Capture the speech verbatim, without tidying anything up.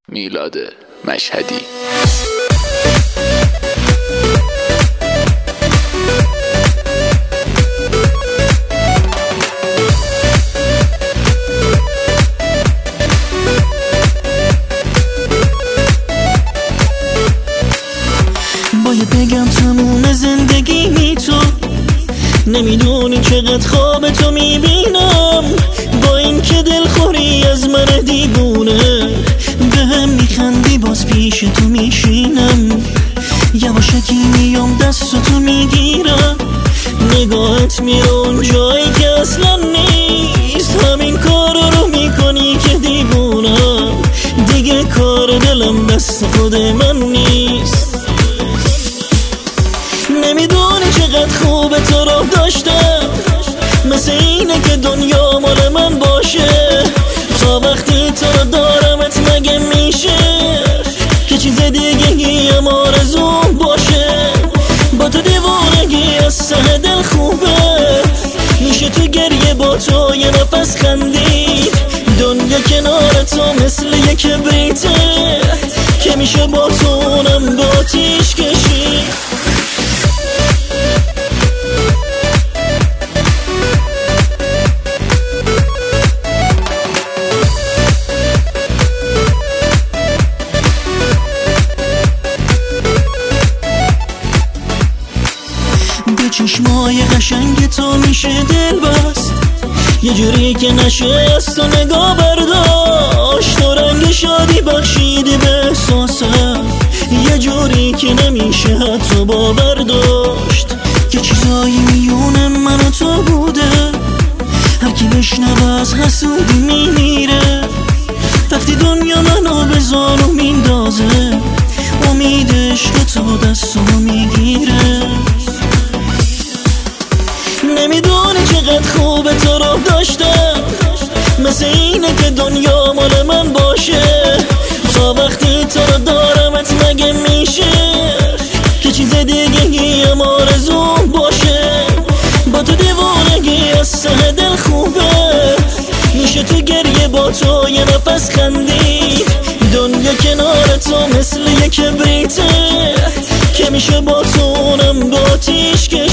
میلاد مشهدی. باید بگم تموم زندگی تو نمیدونی چقدر خواب تو میبینم، با این که دلخوری از من دیوونه به هم میخندی باز پیش تو میشینم، یواشکی میام دست تو میگیرم، نگاهت میره اون جایی که اصلا نیست، همین کار رو میکنی که دیوونم، دیگه کار دلم دست خود من نیست. نمیدونی چقدر خوب تو رو داشتم، مثل اینه که دنیا مال من باشه، تا وقتی تو رو دارمت مگه میشه که چیز دیگه هم آرزوم باشه، با تو دیوانگی از سه دل خوبه، میشه تو گریه با تو یه نفس خندید، دنیا کنار تو مثل یه کبریته که میشه با تو اونم با آتیش کشید. چشمای قشنگ تو میشه دل بست، یه جوری که نشه از تو نگاه برداشت، تو رنگ شادی بخشیدی به احساسم، یه جوری که نمیشه حتی باور داشت که چیزایی میونه من و تو بوده، هر کی بشنوه از حسودی میمیره، وقتی دنیا منو به زانو میندازه، امیدش که تو دستو میگیره. نمیدونی چقدر خوب تو رو داشتم، مثل اینه که دنیا مال من باشه، تا وقتی تو رو دارمت مگه میشه که چیز دیگه هم آرزوم باشه، با تو دیوانگی از سه دل خوبه، میشه تو گریه با تو یه نفس خندید، دنیا کنار تو مثل یه کبریته که میشه با تو اونم با آتیش کشید.